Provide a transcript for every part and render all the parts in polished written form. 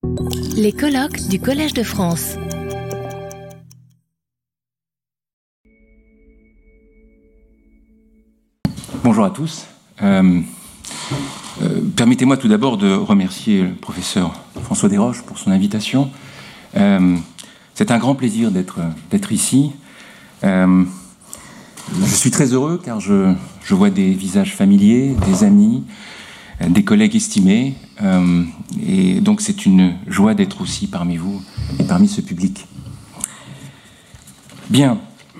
Les colloques du Collège de France. Bonjour à tous. Permettez-moi tout d'abord de remercier le professeur François Desroches pour son invitation. C'est un grand plaisir d'être ici. Je suis très heureux car je vois des visages familiers, des amis, des collègues estimés. Et donc c'est une joie d'être aussi parmi vous et parmi ce public. Bien.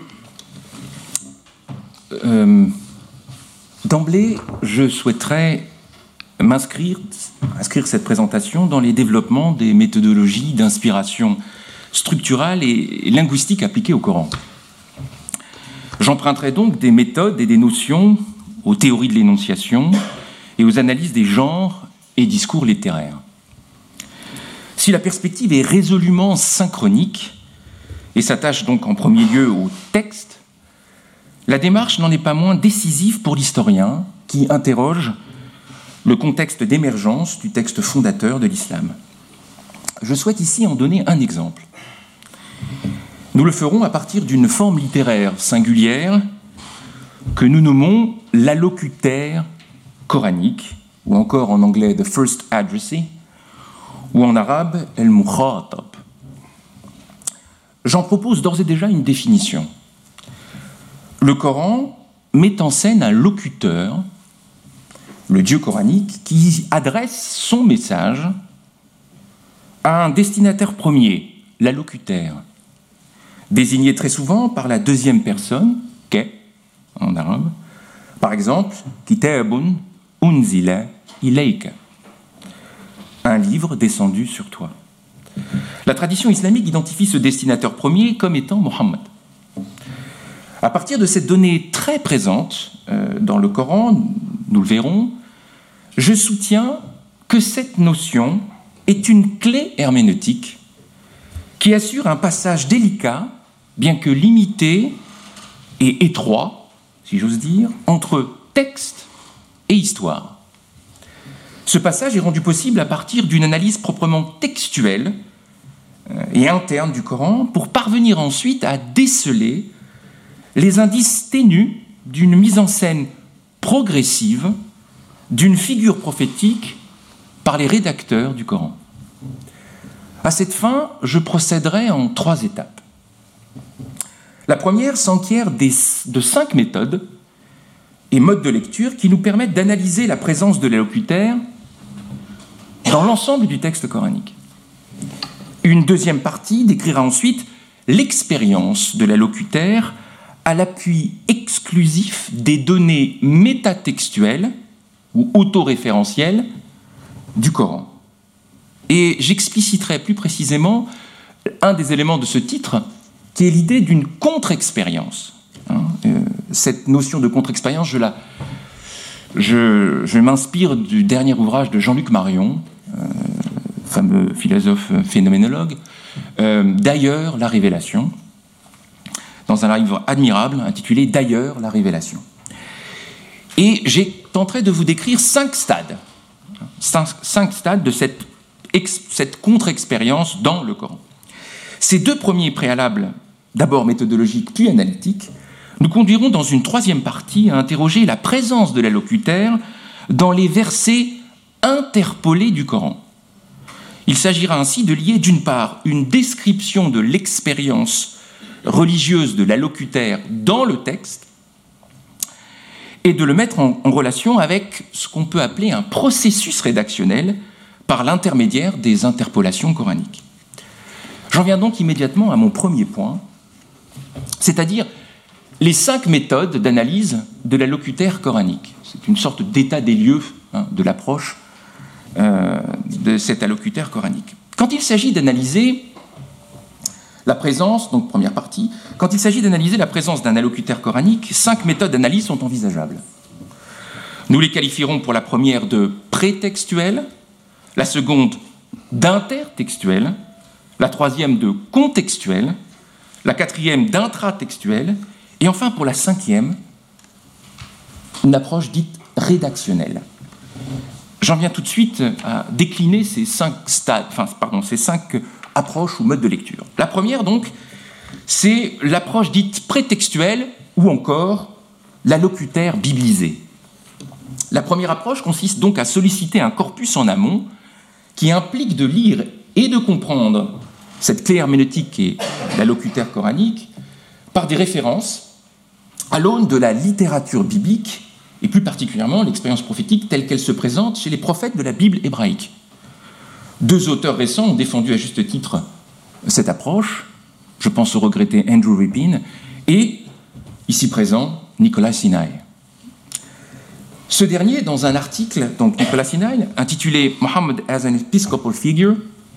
D'emblée, je souhaiterais inscrire cette présentation dans les développements des méthodologies d'inspiration structurale et linguistique appliquées au Coran. J'emprunterai donc des méthodes et des notions aux théories de l'énonciation et aux analyses des genres et discours littéraires. Si la perspective est résolument synchronique et s'attache donc en premier lieu au texte, la démarche n'en est pas moins décisive pour l'historien qui interroge le contexte d'émergence du texte fondateur de l'islam. Je souhaite ici en donner un exemple. Nous le ferons à partir d'une forme littéraire singulière que nous nommons l'allocutaire coranique, ou encore en anglais « the first addressee », ou en arabe « el-mukhatab ». J'en propose d'ores et déjà une définition. Le Coran met en scène un locuteur, le Dieu coranique, qui adresse son message à un destinataire premier, l'allocutaire, désigné très souvent par la deuxième personne, qu'est, en arabe, par exemple, « kitabun unzila ilayka », un livre descendu sur toi. La tradition islamique identifie ce destinataire premier comme étant Mohammed. À partir de cette donnée très présente dans le Coran, nous le verrons, je soutiens que cette notion est une clé herméneutique qui assure un passage délicat, bien que limité et étroit, si j'ose dire, entre texte et histoire. Ce passage est rendu possible à partir d'une analyse proprement textuelle et interne du Coran pour parvenir ensuite à déceler les indices ténus d'une mise en scène progressive d'une figure prophétique par les rédacteurs du Coran. À cette fin, je procéderai en 3 étapes. La première s'enquiert de 5 méthodes et modes de lecture qui nous permettent d'analyser la présence de l'allocutaire dans l'ensemble du texte coranique. Une deuxième partie décrira ensuite l'expérience de l'allocutaire à l'appui exclusif des données métatextuelles ou autoréférentielles du Coran. Et j'expliciterai plus précisément un des éléments de ce titre, qui est l'idée d'une contre-expérience. Cette notion de contre-expérience, je m'inspire du dernier ouvrage de Jean-Luc Marion, fameux philosophe phénoménologue, D'ailleurs, la révélation, dans un livre admirable intitulé « D'ailleurs, la révélation ». Et j'ai tenté de vous décrire 5 stades. 5 stades de cette contre-expérience dans le Coran. Ces 2 premiers préalables, d'abord méthodologiques puis analytiques, nous conduiront dans une 3e partie à interroger la présence de l'allocutaire dans les versets interpolés du Coran. Il s'agira ainsi de lier d'une part une description de l'expérience religieuse de l'allocutaire dans le texte et de le mettre en relation avec ce qu'on peut appeler un processus rédactionnel par l'intermédiaire des interpolations coraniques. J'en viens donc immédiatement à mon premier point, c'est-à-dire les 5 méthodes d'analyse de l'allocutaire coranique. C'est une sorte d'état des lieux de l'approche de cet allocutaire coranique. Quand il s'agit d'analyser la présence, donc première partie, quand il s'agit d'analyser la présence d'un allocutaire coranique, 5 méthodes d'analyse sont envisageables. Nous les qualifierons pour la première de prétextuelle, la seconde d'intertextuelle, la troisième de contextuelle, la quatrième d'intratextuelle, et enfin pour la 5e, une approche dite rédactionnelle. J'en viens tout de suite à décliner ces cinq approches ou modes de lecture. La première, donc, c'est l'approche dite prétextuelle ou encore la locutaire biblisée. La première approche consiste donc à solliciter un corpus en amont qui implique de lire et de comprendre cette clé herméneutique qui est la locutaire coranique par des références à l'aune de la littérature biblique et plus particulièrement l'expérience prophétique telle qu'elle se présente chez les prophètes de la Bible hébraïque. Deux auteurs récents ont défendu à juste titre cette approche. Je pense au regretté Andrew Rippin et, ici présent, Nicolas Sinai. Ce dernier, dans un article, donc Nicolas Sinai, intitulé « Muhammad as an Episcopal Figure »,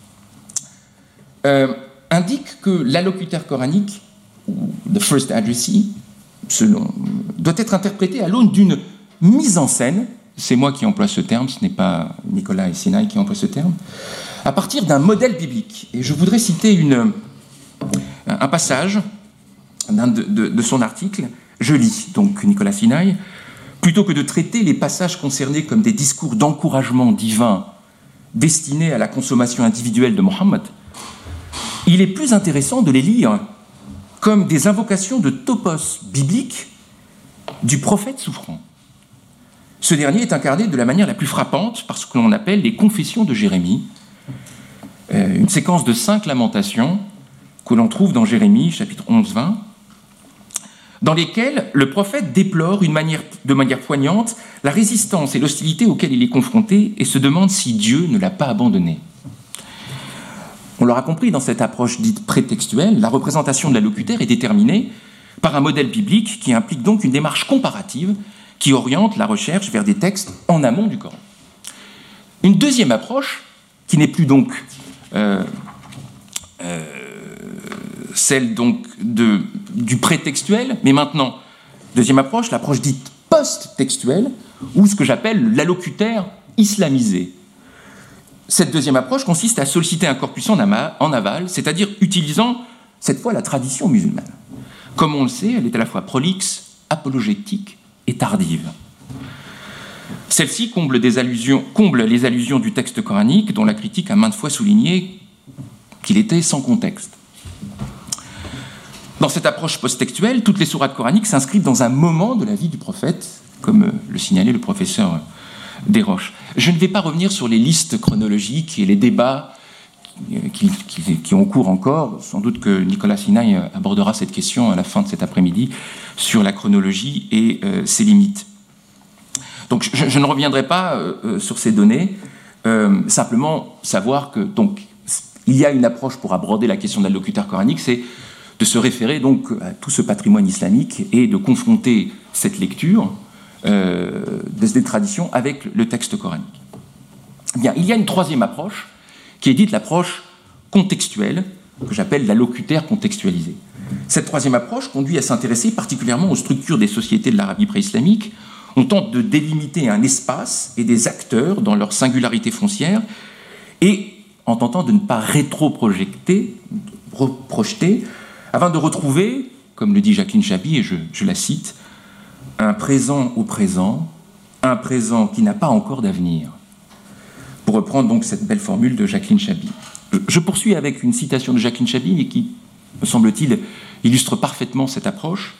indique que l'allocuteur coranique, ou « the first addressee », doit être interprété à l'aune d'une mise en scène, c'est moi qui emploie ce terme, ce n'est pas Nicolas et Sinai qui emploient ce terme, à partir d'un modèle biblique. Et je voudrais citer un passage de son article. Je lis, donc Nicolas Sinai, « Plutôt que de traiter les passages concernés comme des discours d'encouragement divin destinés à la consommation individuelle de Mohammed, il est plus intéressant de les lire comme des invocations de topos bibliques du prophète souffrant. Ce dernier est incarné de la manière la plus frappante par ce que l'on appelle les confessions de Jérémie, une séquence de 5 lamentations que l'on trouve dans Jérémie, chapitre 11-20, dans lesquelles le prophète déplore de manière poignante la résistance et l'hostilité auxquelles il est confronté et se demande si Dieu ne l'a pas abandonné. On l'aura compris, dans cette approche dite prétextuelle, la représentation de la locutaire est déterminée par un modèle biblique qui implique donc une démarche comparative qui oriente la recherche vers des textes en amont du Coran. Une deuxième approche, qui n'est plus donc celle donc du prétextuel, mais maintenant, deuxième approche, l'approche dite post-textuelle, ou ce que j'appelle l'allocuteur islamisé. Cette deuxième approche consiste à solliciter un corpus en aval, c'est-à-dire utilisant cette fois la tradition musulmane. Comme on le sait, elle est à la fois prolixe, apologétique et tardive. Celle-ci comble les allusions du texte coranique dont la critique a maintes fois souligné qu'il était sans contexte. Dans cette approche post-textuelle, toutes les sourates coraniques s'inscrivent dans un moment de la vie du prophète, comme le signalait le professeur Desroches. Je ne vais pas revenir sur les listes chronologiques et les débats qui ont cours encore. Sans doute que Nicolas Sinai abordera cette question à la fin de cet après-midi sur la chronologie et ses limites. Donc je ne reviendrai pas sur ces données, simplement savoir que donc il y a une approche pour aborder la question de l'allocuteur coranique, c'est de se référer donc à tout ce patrimoine islamique et de confronter cette lecture des traditions avec le texte coranique. Bien, il y a une troisième approche qui est dite l'approche contextuelle, que j'appelle l'allocuteur contextualisé. Cette troisième approche conduit à s'intéresser particulièrement aux structures des sociétés de l'Arabie pré-islamique. On tente de délimiter un espace et des acteurs dans leur singularité foncière et en tentant de ne pas rétro-projeter, afin de retrouver, comme le dit Jacqueline Chaby, et je la cite, un présent au présent, un présent qui n'a pas encore d'avenir. Pour reprendre donc cette belle formule de Jacqueline Chaby. Je poursuis avec une citation de Jacqueline Chaby, mais qui, me semble-t-il, illustre parfaitement cette approche.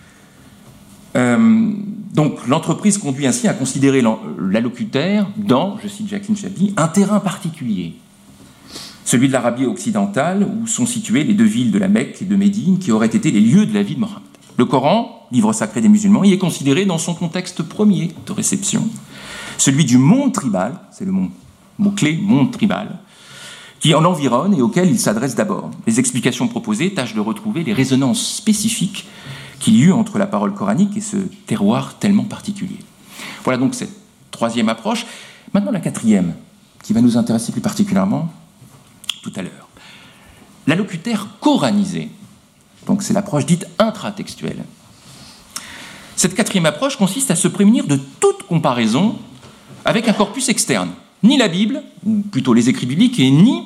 Donc l'entreprise conduit ainsi à considérer l'allocuteur dans, je cite Jacqueline Chaby, un terrain particulier, celui de l'Arabie occidentale, où sont situées les deux villes de la Mecque et de Médine, qui auraient été les lieux de la vie de Mohammed. Le Coran, livre sacré des musulmans, y est considéré dans son contexte premier de réception, celui du monde tribal, c'est le mot-clé, monde tribal, qui en environne et auquel il s'adresse d'abord. Les explications proposées tâchent de retrouver les résonances spécifiques qu'il y eut entre la parole coranique et ce terroir tellement particulier. Voilà donc cette troisième approche. Maintenant la quatrième, qui va nous intéresser plus particulièrement tout à l'heure. L'allocuteur coranisé, donc c'est l'approche dite intratextuelle. Cette quatrième approche consiste à se prémunir de toute comparaison avec un corpus externe, ni la Bible, ou plutôt les écrits bibliques, et ni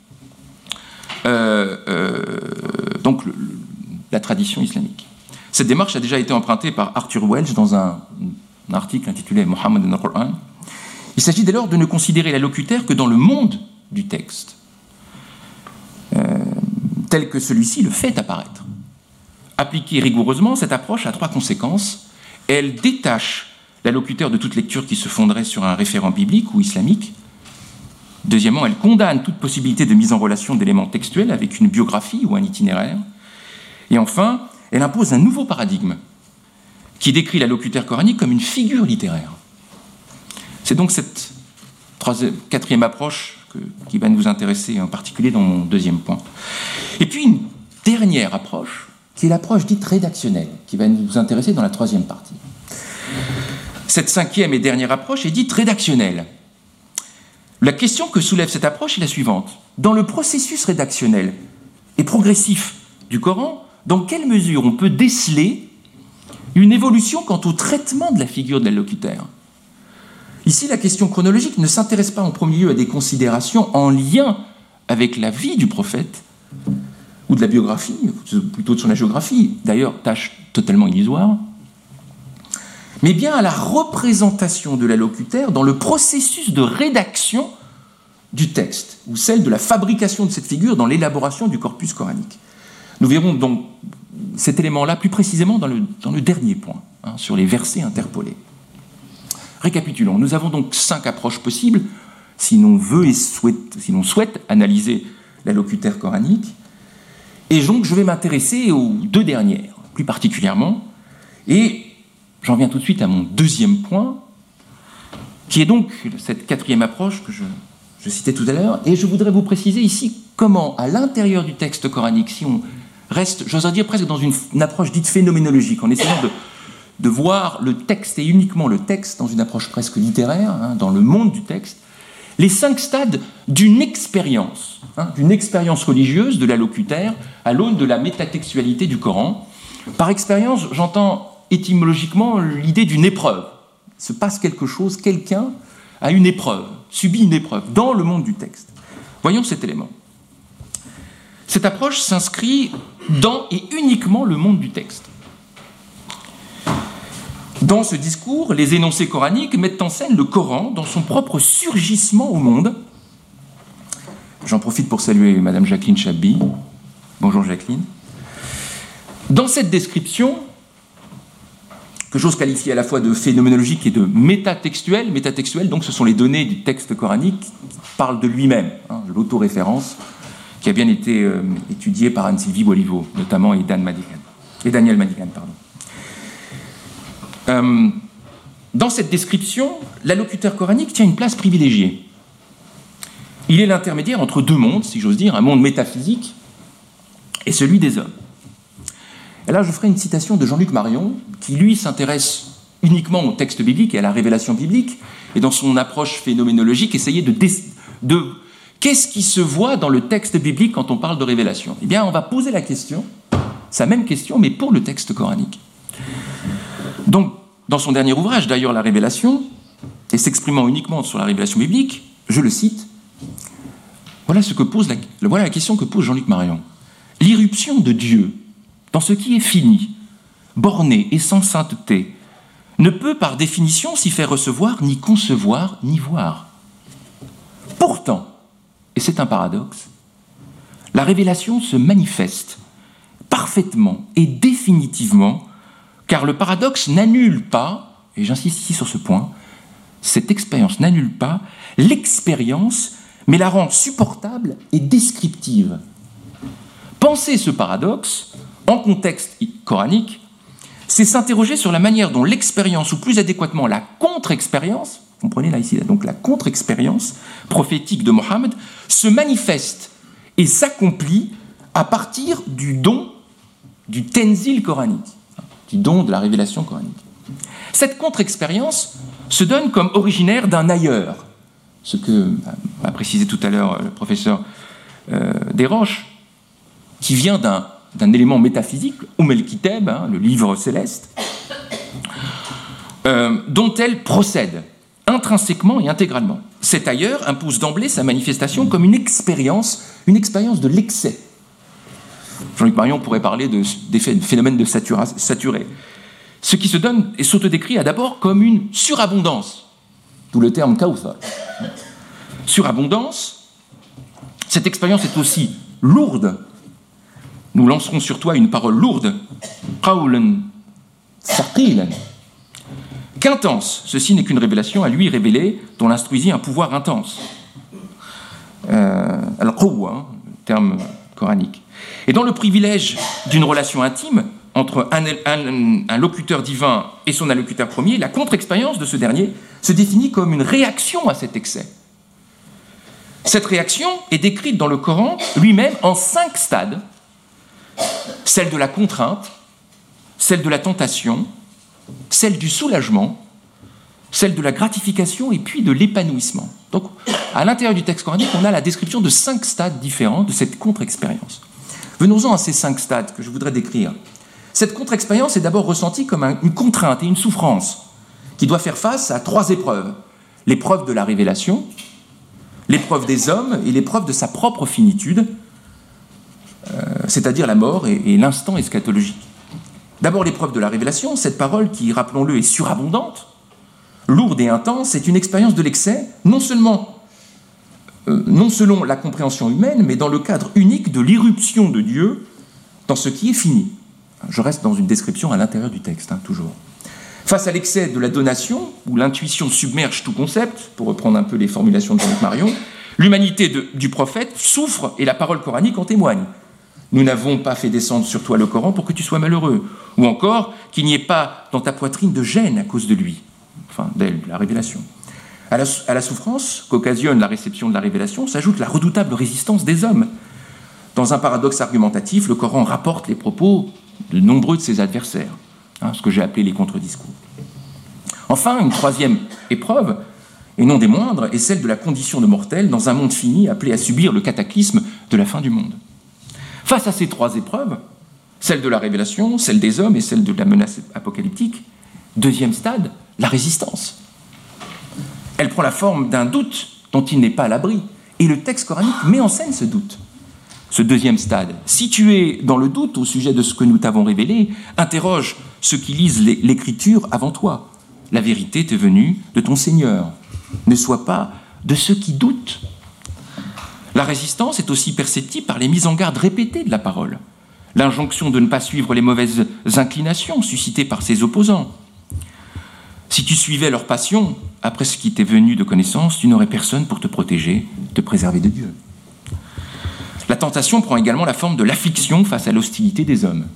donc la tradition islamique. Cette démarche a déjà été empruntée par Arthur Welch dans un article intitulé « Mohammed in the Quran ». Il s'agit dès lors de ne considérer l'allocuteur que dans le monde du texte, tel que celui-ci le fait apparaître. Appliquée rigoureusement, cette approche a 3 conséquences. Elle détache l'allocuteur de toute lecture qui se fonderait sur un référent biblique ou islamique. Deuxièmement, elle condamne toute possibilité de mise en relation d'éléments textuels avec une biographie ou un itinéraire. Et enfin, elle impose un nouveau paradigme qui décrit l'allocuteur coranique comme une figure littéraire. C'est donc cette 4e approche qui va nous intéresser en particulier dans mon 2e point. Et puis une dernière approche, qui est l'approche dite rédactionnelle, qui va nous intéresser dans la 3e partie. Cette 5e et dernière approche est dite rédactionnelle. La question que soulève cette approche est la suivante. Dans le processus rédactionnel et progressif du Coran, dans quelle mesure on peut déceler une évolution quant au traitement de la figure de l'allocuteur ? Ici, la question chronologique ne s'intéresse pas en premier lieu à des considérations en lien avec la vie du prophète, ou de la biographie, plutôt de son géographie, d'ailleurs, tâche totalement illusoire, mais bien à la représentation de l'allocuteur dans le processus de rédaction du texte, ou celle de la fabrication de cette figure dans l'élaboration du corpus coranique. Nous verrons donc cet élément-là plus précisément dans le dernier point, sur les versets interpolés. Récapitulons, nous avons donc 5 approches possibles si l'on souhaite analyser l'allocuteur coranique. Et donc je vais m'intéresser aux 2 dernières, plus particulièrement, et j'en viens tout de suite à mon 2e point, qui est donc cette 4e approche que je citais tout à l'heure, et je voudrais vous préciser ici comment, à l'intérieur du texte coranique, si on reste, j'oserais dire presque dans une approche dite phénoménologique, en essayant de voir le texte et uniquement le texte dans une approche presque littéraire, dans le monde du texte, les 5 stades d'une expérience religieuse de l'allocuteur à l'aune de la métatextualité du Coran. Par expérience, j'entends étymologiquement l'idée d'une épreuve. Il se passe quelque chose, quelqu'un a une épreuve, subit une épreuve dans le monde du texte. Voyons cet élément. Cette approche s'inscrit dans et uniquement le monde du texte. Dans ce discours, les énoncés coraniques mettent en scène le Coran dans son propre surgissement au monde. J'en profite pour saluer Madame Jacqueline Chabbi. Bonjour Jacqueline. Dans cette description, que j'ose qualifier à la fois de phénoménologique et de métatextuelle, donc ce sont les données du texte coranique qui parlent de lui-même, l'autoréférence, qui a bien été étudiée par Anne-Sylvie Boliveau, notamment, et Daniel Madigan. Dans cette description, l'allocuteur coranique tient une place privilégiée. Il est l'intermédiaire entre 2 mondes, si j'ose dire, un monde métaphysique et celui des hommes. Et là, je ferai une citation de Jean-Luc Marion, qui, lui, s'intéresse uniquement au texte biblique et à la révélation biblique, et dans son approche phénoménologique, essayait de qu'est-ce qui se voit dans le texte biblique quand on parle de révélation ? Eh bien, on va poser la question, sa même question, mais pour le texte coranique. Donc, dans son dernier ouvrage, d'ailleurs, La Révélation, et s'exprimant uniquement sur la révélation biblique, je le cite, voilà la question que pose Jean-Luc Marion. L'irruption de Dieu dans ce qui est fini, borné et sans sainteté, ne peut par définition s'y faire recevoir, ni concevoir, ni voir. Pourtant, et c'est un paradoxe, la révélation se manifeste parfaitement et définitivement, car le paradoxe n'annule pas, et j'insiste ici sur ce point, cette expérience n'annule pas l'expérience, mais la rend supportable et descriptive. Penser ce paradoxe, en contexte coranique, c'est s'interroger sur la manière dont l'expérience, ou plus adéquatement la contre-expérience, comprenez là ici, donc la contre-expérience prophétique de Mohammed, se manifeste et s'accomplit à partir du don du tenzil coranique, du don de la révélation coranique. Cette contre-expérience se donne comme originaire d'un ailleurs, ce que a précisé tout à l'heure le professeur Desroches, qui vient d'un élément métaphysique, el Kitab, le livre céleste, dont elle procède intrinsèquement et intégralement. Cet ailleurs impose d'emblée sa manifestation comme une expérience de l'excès. Jean-Luc Marion pourrait parler de phénomène de saturé. Ce qui se donne et s'autodécrit d'abord comme une surabondance, d'où le terme Kauthal. Surabondance, cette expérience est aussi lourde. Nous lancerons sur toi une parole lourde, Qawlan Thaqilan. Qu'intense, ceci n'est qu'une révélation à lui révélée, dont l'instruisit un pouvoir intense. Al-Qawwa, terme coranique. Et dans le privilège d'une relation intime entre un locuteur divin et son allocuteur premier, la contre-expérience de ce dernier se définit comme une réaction à cet excès. Cette réaction est décrite dans le Coran lui-même en 5 stades. Celle de la contrainte, celle de la tentation, celle du soulagement, celle de la gratification et puis de l'épanouissement. Donc, à l'intérieur du texte coranique, on a la description de 5 stades différents de cette contre-expérience. Venons-en à ces 5 stades que je voudrais décrire. Cette contre-expérience est d'abord ressentie comme une contrainte et une souffrance qui doit faire face à 3 épreuves. L'épreuve de la révélation, l'épreuve des hommes et l'épreuve de sa propre finitude, c'est-à-dire la mort et l'instant eschatologique. D'abord l'épreuve de la révélation, cette parole qui, rappelons-le, est surabondante, lourde et intense, est une expérience de l'excès, non selon la compréhension humaine, mais dans le cadre unique de l'irruption de Dieu dans ce qui est fini. Je reste dans une description à l'intérieur du texte, toujours. Face à l'excès de la donation, où l'intuition submerge tout concept, pour reprendre un peu les formulations de Jean-Luc Marion, l'humanité du prophète souffre et la parole coranique en témoigne. Nous n'avons pas fait descendre sur toi le Coran pour que tu sois malheureux. Ou encore, qu'il n'y ait pas dans ta poitrine de gêne à cause de lui. Enfin, d'elle, la révélation. À la souffrance qu'occasionne la réception de la révélation s'ajoute la redoutable résistance des hommes. Dans un paradoxe argumentatif, le Coran rapporte les propos de nombreux de ses adversaires, ce que j'ai appelé les contre-discours. Enfin, une 3e épreuve, et non des moindres, est celle de la condition de mortel dans un monde fini appelé à subir le cataclysme de la fin du monde. Face à ces 3 épreuves, celle de la révélation, celle des hommes et celle de la menace apocalyptique, 2e stade, la résistance. Elle prend la forme d'un doute dont il n'est pas à l'abri, et le texte coranique met en scène ce doute. Ce 2e stade, situé dans le doute au sujet de ce que nous t'avons révélé, interroge ceux qui lisent l'Écriture avant toi. La vérité t'est venue de ton Seigneur. Ne sois pas de ceux qui doutent. La résistance est aussi perceptible par les mises en garde répétées de la parole. L'injonction de ne pas suivre les mauvaises inclinations suscitées par ses opposants. Si tu suivais leur passion, après ce qui t'est venu de connaissance, tu n'aurais personne pour te protéger, te préserver de Dieu. La tentation prend également la forme de l'affliction face à l'hostilité des hommes.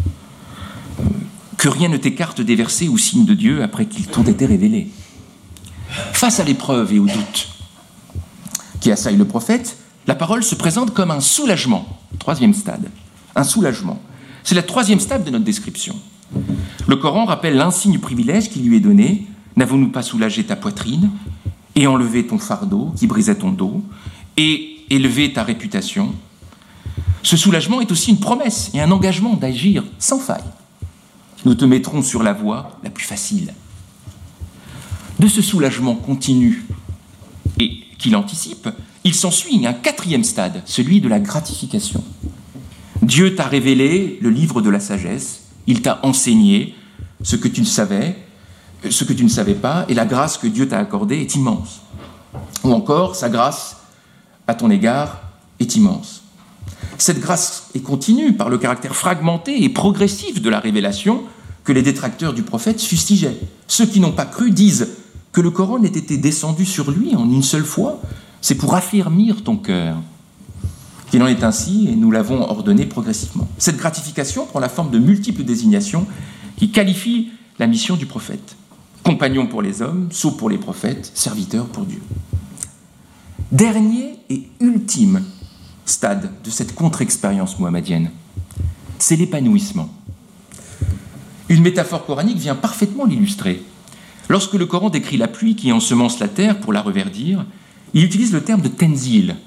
Que rien ne t'écarte des versets ou signes de Dieu après qu'ils t'ont été révélés. Face à l'épreuve et au doute qui assaillent le prophète, la parole se présente comme un soulagement. 3e stade, un soulagement. C'est la 3e stade de notre description. Le Coran rappelle l'insigne privilège qui lui est donné. N'avons-nous pas soulagé ta poitrine et enlevé ton fardeau qui brisait ton dos et élevé ta réputation? Ce soulagement est aussi une promesse et un engagement d'agir sans faille. Nous te mettrons sur la voie la plus facile. De ce soulagement continu et qu'il anticipe, il s'ensuit un 4e stade, celui de la gratification. Dieu t'a révélé le livre de la sagesse, il t'a enseigné ce que tu ne savais pas, et la grâce que Dieu t'a accordée est immense. Ou encore, sa grâce à ton égard est immense. Cette grâce est continue par le caractère fragmenté et progressif de la révélation que les détracteurs du prophète fustigeaient. Ceux qui n'ont pas cru disent que le Coran n'ait été descendu sur lui en une seule fois, c'est pour affermir ton cœur. Qu'il en est ainsi, et nous l'avons ordonné progressivement. Cette gratification prend la forme de multiples désignations qui qualifient la mission du prophète. Compagnon pour les hommes, sceau pour les prophètes, serviteur pour Dieu. Dernier et ultime stade de cette contre-expérience mohammedienne, c'est l'épanouissement. Une métaphore coranique vient parfaitement l'illustrer. Lorsque le Coran décrit la pluie qui ensemence la terre pour la reverdir, il utilise le terme de tenzil,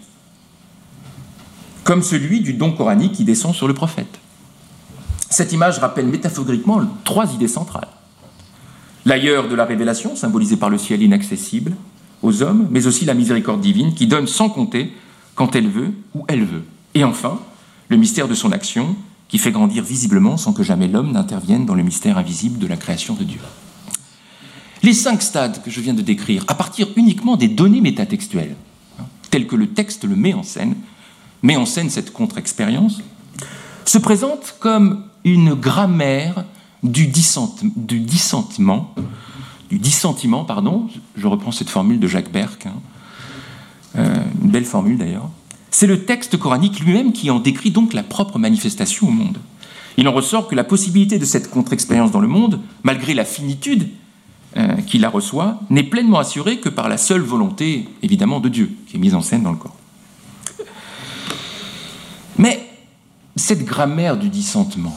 comme celui du don coranique qui descend sur le prophète. Cette image rappelle métaphoriquement 3 idées centrales. L'ailleurs de la révélation, symbolisé par le ciel inaccessible aux hommes, mais aussi la miséricorde divine qui donne sans compter quand elle veut, où elle veut. Et enfin, le mystère de son action, qui fait grandir visiblement sans que jamais l'homme n'intervienne dans le mystère invisible de la création de Dieu. Les 5 stades que je viens de décrire, à partir uniquement des données métatextuelles, telles que le texte le met en scène cette contre-expérience, se présentent comme une grammaire du dissentiment, je reprends cette formule de Jacques Berck, une belle formule d'ailleurs. C'est le texte coranique lui-même qui en décrit donc la propre manifestation au monde. Il en ressort que la possibilité de cette contre-expérience dans le monde, malgré la finitude qui la reçoit, n'est pleinement assurée que par la seule volonté, évidemment, de Dieu, qui est mise en scène dans le Coran. Mais cette grammaire du dissentiment,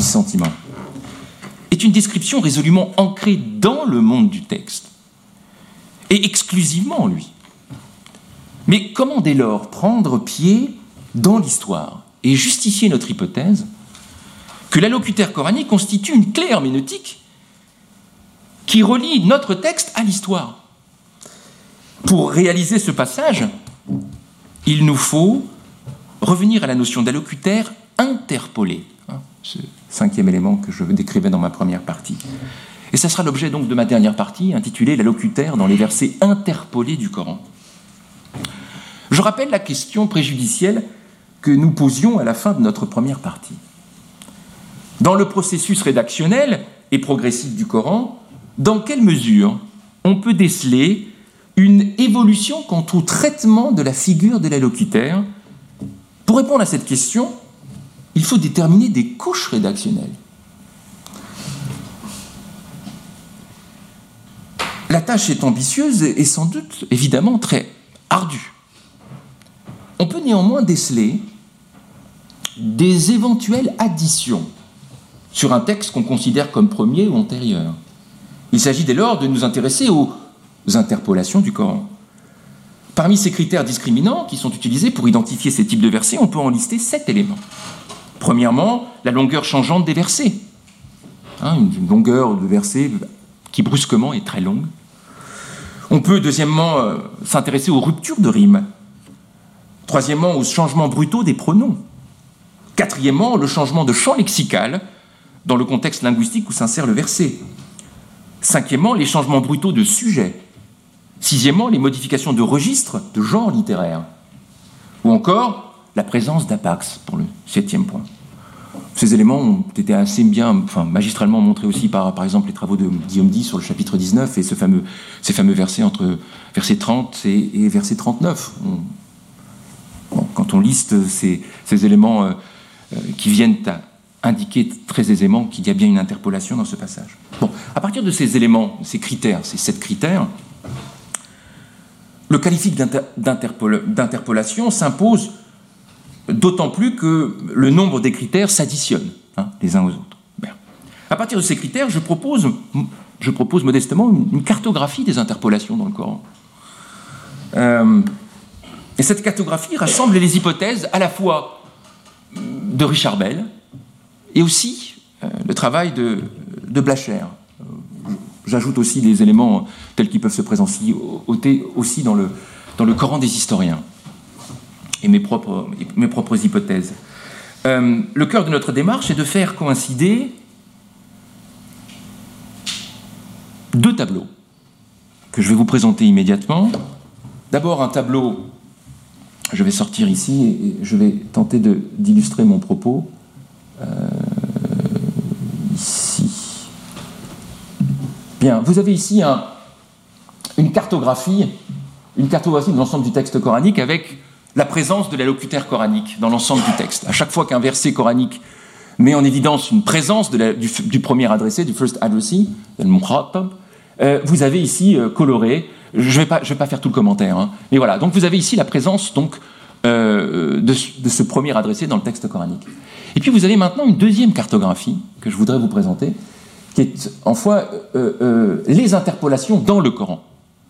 est une description résolument ancrée dans le monde du texte, et exclusivement en lui. Mais comment dès lors prendre pied dans l'histoire et justifier notre hypothèse que l'allocuteur coranique constitue une clé herméneutique qui relie notre texte à l'histoire? Pour réaliser ce passage, il nous faut revenir à la notion d'allocuteur interpolé, ce 5e élément que je décrivais dans ma première partie. Et ça sera l'objet donc de ma dernière partie, intitulée « L'allocuteur dans les versets interpolés du Coran ». Je rappelle la question préjudicielle que nous posions à la fin de notre première partie. Dans le processus rédactionnel et progressif du Coran, dans quelle mesure on peut déceler une évolution quant au traitement de la figure de l'allocuteur? Pour répondre à cette question, il faut déterminer des couches rédactionnelles. La tâche est ambitieuse et sans doute, évidemment, très ardue. On peut néanmoins déceler des éventuelles additions sur un texte qu'on considère comme premier ou antérieur. Il s'agit dès lors de nous intéresser aux interpolations du Coran. Parmi ces critères discriminants qui sont utilisés pour identifier ces types de versets, on peut en lister 7 éléments. Premièrement, la longueur changeante des versets. Une longueur de versets qui brusquement est très longue. On peut deuxièmement s'intéresser aux ruptures de rimes. Troisièmement, aux changements brutaux des pronoms. Quatrièmement, le changement de champ lexical dans le contexte linguistique où s'insère le verset. Cinquièmement, les changements brutaux de sujet. Sixièmement, les modifications de registre, de genre littéraire. Ou encore, la présence d'apax, pour le 7e point. Ces éléments ont été assez bien, magistralement montrés aussi par exemple, les travaux de Guillaume Di sur le chapitre 19 et ces fameux versets entre verset 30 et verset 39. Quand on liste ces éléments qui viennent à indiquer très aisément qu'il y a bien une interpolation dans ce passage. Bon, à partir de ces éléments, ces critères, ces 7 critères, le qualifique d'interpolation s'impose d'autant plus que le nombre des critères s'additionne les uns aux autres. Bien. À partir de ces critères, je propose modestement une cartographie des interpolations dans le Coran. Et cette cartographie rassemble les hypothèses à la fois de Richard Bell et aussi le travail de Blacher. J'ajoute aussi des éléments tels qu'ils peuvent se présenter aussi dans le Coran des historiens et mes propres hypothèses. Le cœur de notre démarche est de faire coïncider 2 tableaux que je vais vous présenter immédiatement. D'abord un tableau, je vais sortir ici et je vais tenter d'illustrer mon propos. Ici. Bien, vous avez ici une cartographie de l'ensemble du texte coranique avec la présence de l'allocuteur coranique dans l'ensemble du texte. À chaque fois qu'un verset coranique met en évidence une présence du premier adressé, du first addressee, vous avez ici coloré, je vais pas faire tout le commentaire, mais voilà, donc vous avez ici la présence de ce premier adressé dans le texte coranique. Et puis vous avez maintenant une deuxième cartographie que je voudrais vous présenter, qui est en foi les interpolations dans le Coran.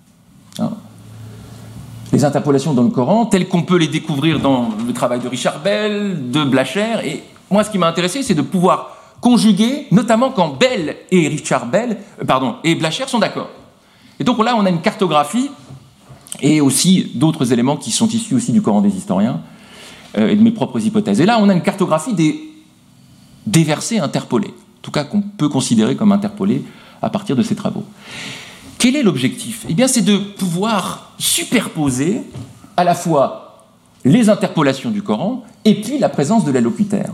Les interpolations dans le Coran, telles qu'on peut les découvrir dans le travail de Richard Bell, de Blacher. Et moi, ce qui m'a intéressé, c'est de pouvoir conjuguer, notamment quand Bell et et Blacher sont d'accord. Et donc là, on a une cartographie et aussi d'autres éléments qui sont issus aussi du Coran des historiens et de mes propres hypothèses. Et là, on a une cartographie des versets interpolés, en tout cas qu'on peut considérer comme interpolés à partir de ces travaux. Quel est l'objectif? Eh bien, c'est de pouvoir superposer à la fois les interpolations du Coran et puis la présence de l'allocuteur.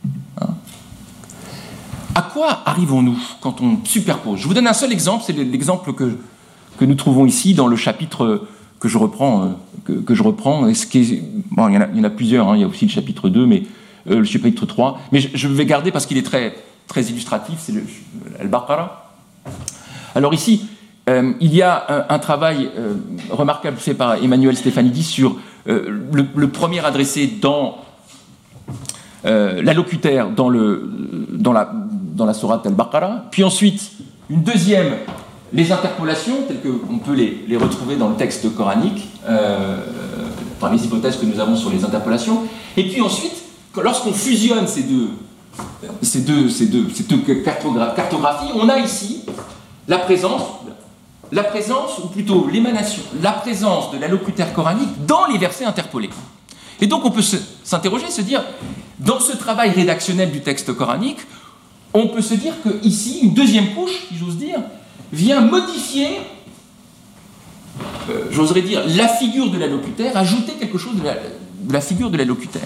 À quoi arrivons-nous quand on superpose? Je vous donne un seul exemple, c'est l'exemple que nous trouvons ici dans le chapitre que je reprends. Bon, il y en a plusieurs, hein, il y a aussi le chapitre 2, mais le chapitre 3, mais je vais garder parce qu'il est très, très illustratif, c'est Al-Baqarah. Alors ici, il y a un travail remarquable fait par Emmanuel Stefanidis sur le premier adressé dans l'allocuteur dans la sourate Al-Baqarah, puis ensuite une deuxième, les interpolations telles qu'on peut les retrouver dans le texte coranique, par les hypothèses que nous avons sur les interpolations, et puis ensuite, lorsqu'on fusionne ces deux cartographies, on a ici la présence, ou plutôt l'émanation, la présence de l'allocuteur coranique dans les versets interpolés. Et donc on peut s'interroger, se dire, dans ce travail rédactionnel du texte coranique, on peut se dire qu'ici, une deuxième couche, si j'ose dire, vient modifier, j'oserais dire, la figure de l'allocuteur, ajouter quelque chose de la figure de l'allocuteur.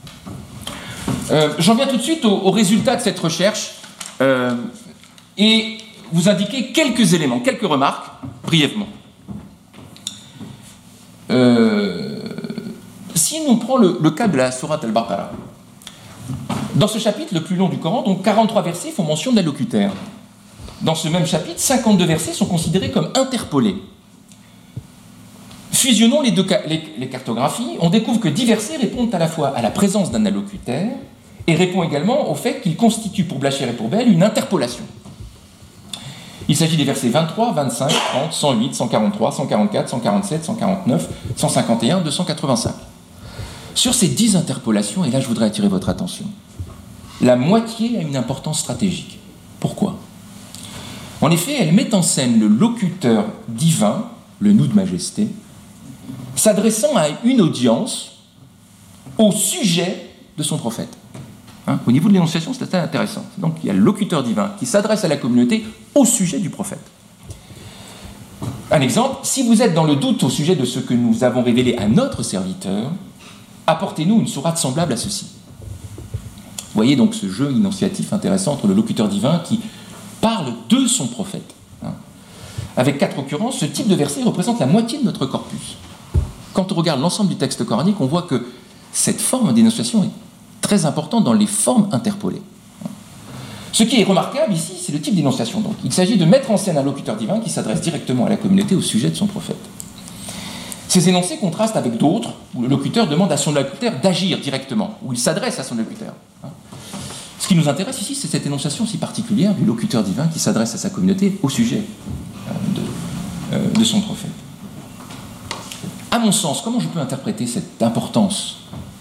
J'en viens tout de suite au résultat de cette recherche et vous indiquer quelques éléments, quelques remarques, brièvement. Si on prend le cas de la sourate Al-Baqarah, dans ce chapitre, le plus long du Coran, donc 43 versets font mention de l'allocuteur. Dans ce même chapitre, 52 versets sont considérés comme interpolés. Fusionnons les cartographies, on découvre que 10 versets répondent à la fois à la présence d'un allocuteur et répondent également au fait qu'il constitue pour Blacher et pour Bell une interpolation. Il s'agit des versets 23, 25, 30, 108, 143, 144, 147, 149, 151, 285. Sur ces 10 interpolations, et là je voudrais attirer votre attention, la moitié a une importance stratégique. Pourquoi? En effet, elle met en scène le locuteur divin, le nous de majesté, s'adressant à une audience au sujet de son prophète. Au niveau de l'énonciation, c'est assez intéressant. Donc il y a le locuteur divin qui s'adresse à la communauté au sujet du prophète. Un exemple, si vous êtes dans le doute au sujet de ce que nous avons révélé à notre serviteur, apportez-nous une sourate semblable à ceci. Vous voyez donc ce jeu énonciatif intéressant entre le locuteur divin qui parle de son prophète. Avec 4 occurrences, ce type de verset représente la moitié de notre corpus. Quand on regarde l'ensemble du texte coranique, on voit que cette forme d'énonciation est très importante dans les formes interpolées. Ce qui est remarquable ici, c'est le type d'énonciation. Donc, il s'agit de mettre en scène un locuteur divin qui s'adresse directement à la communauté au sujet de son prophète. Ces énoncés contrastent avec d'autres où le locuteur demande à son locuteur d'agir directement, où il s'adresse à son locuteur. Ce qui nous intéresse ici, c'est cette énonciation si particulière du locuteur divin qui s'adresse à sa communauté au sujet de son prophète. À mon sens, comment je peux interpréter cette importance?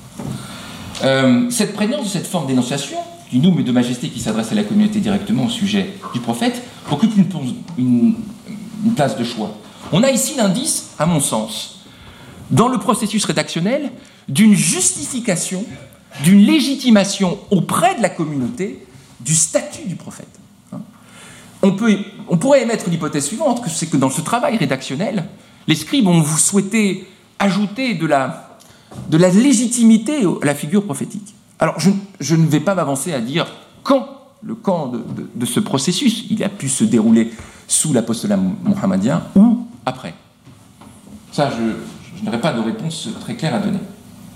Cette prégnance de cette forme d'énonciation, du nous mais de majesté qui s'adresse à la communauté directement au sujet du prophète, occupe une place de choix. On a ici l'indice, à mon sens, dans le processus rédactionnel, d'une justification, d'une légitimation auprès de la communauté du statut du prophète. On pourrait émettre l'hypothèse suivante, que c'est que dans ce travail rédactionnel, les scribes ont souhaité ajouter de la légitimité à la figure prophétique. Alors, je ne vais pas m'avancer à dire quand de ce processus il a pu se dérouler sous l'apostolat mohammédien ou après. Ça, je n'aurai pas de réponse très claire à donner.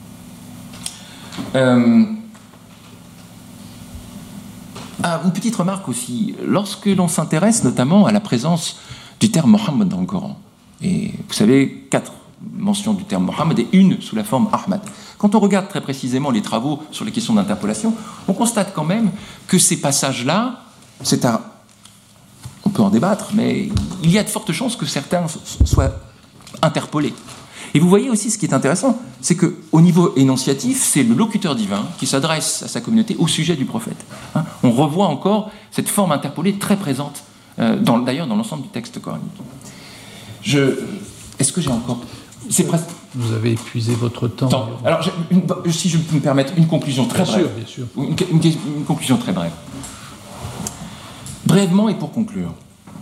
Une petite remarque aussi, lorsque l'on s'intéresse notamment à la présence du terme Mohammed dans le Coran, et vous savez, 4 mentions du terme Mohammed et une sous la forme Ahmad. Quand on regarde très précisément les travaux sur les questions d'interpolation, on constate quand même que ces passages-là, on peut en débattre, mais il y a de fortes chances que certains soient interpolés. Et vous voyez aussi ce qui est intéressant, c'est qu'au niveau énonciatif, c'est le locuteur divin qui s'adresse à sa communauté au sujet du prophète. On revoit encore cette forme interpolée très présente, d'ailleurs dans l'ensemble du texte coranique. Est-ce que j'ai encore... Vous avez épuisé votre temps. Alors, si je peux me permettre, une conclusion très brève. Bien sûr. Une conclusion très brève. Brièvement et pour conclure.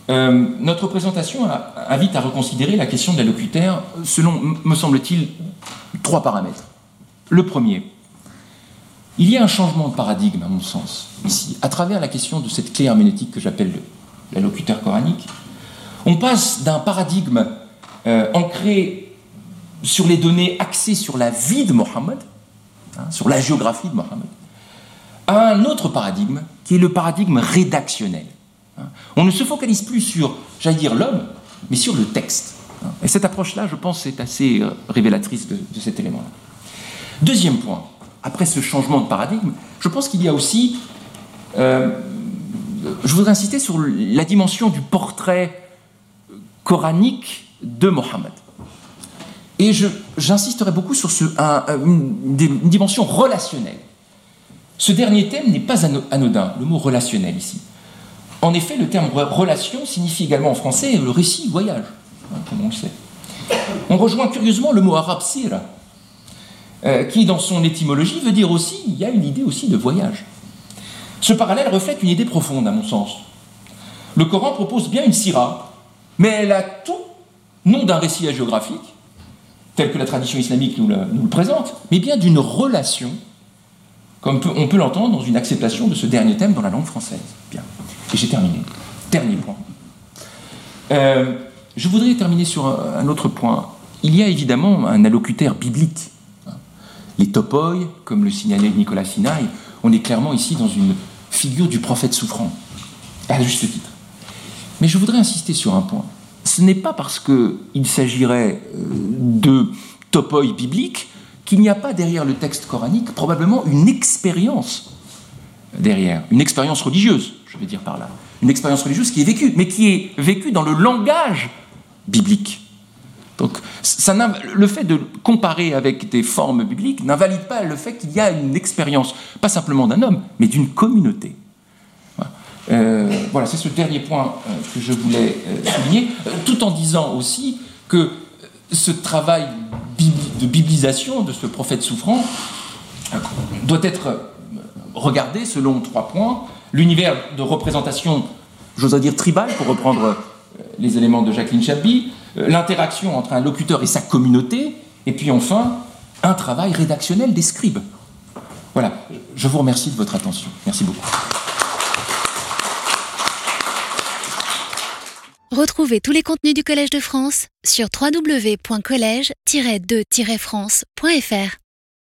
Notre présentation invite à reconsidérer la question de la locuteur selon, me semble-t-il, 3 paramètres. Le premier, il y a un changement de paradigme, à mon sens, ici, à travers la question de cette clé herméneutique que j'appelle la locuteur coranique. On passe d'un paradigme ancré sur les données axées sur la vie de Mohammed, sur la géographie de Mohammed, à un autre paradigme, qui est le paradigme rédactionnel. On ne se focalise plus sur, j'allais dire, l'homme, mais sur le texte. Et cette approche-là, je pense, est assez révélatrice de cet élément-là. Deuxième point, après ce changement de paradigme, je pense qu'il y a aussi, je voudrais insister sur la dimension du portrait coranique de Mohammed. Et j'insisterai beaucoup sur une dimension relationnelle. Ce dernier thème n'est pas anodin, le mot relationnel ici. En effet, le terme relation signifie également en français le récit, voyage, comme on le sait. On rejoint curieusement le mot arabe sira, qui dans son étymologie veut dire aussi, il y a une idée aussi de voyage. Ce parallèle reflète une idée profonde à mon sens. Le Coran propose bien une sira, mais elle a tout, non d'un récit hagiographique, tel que la tradition islamique nous le présente, mais bien d'une relation, comme on peut l'entendre dans une acceptation de ce dernier thème dans la langue française. Bien. Et j'ai terminé. Dernier point. Je voudrais terminer sur un autre point. Il y a évidemment un allocuteur biblique. Les topoi, comme le signalait Nicolas Sinaï, on est clairement ici dans une figure du prophète souffrant, à juste titre. Mais je voudrais insister sur un point. Ce n'est pas parce qu'il s'agirait de topoi bibliques qu'il n'y a pas derrière le texte coranique probablement une expérience derrière, une expérience religieuse, je vais dire par là. Une expérience religieuse qui est vécue, mais qui est vécue dans le langage biblique. Donc, le fait de comparer avec des formes bibliques n'invalide pas le fait qu'il y a une expérience, pas simplement d'un homme, mais d'une communauté. Voilà, c'est ce dernier point que je voulais souligner, tout en disant aussi que ce travail de biblisation de ce prophète souffrant doit être regardé selon 3 points. L'univers de représentation, j'oserais dire tribal, pour reprendre les éléments de Jacqueline Chabbi, l'interaction entre un locuteur et sa communauté, et puis enfin, un travail rédactionnel des scribes. Voilà, je vous remercie de votre attention. Merci beaucoup. Retrouvez tous les contenus du Collège de France sur www.collège-2-france.fr.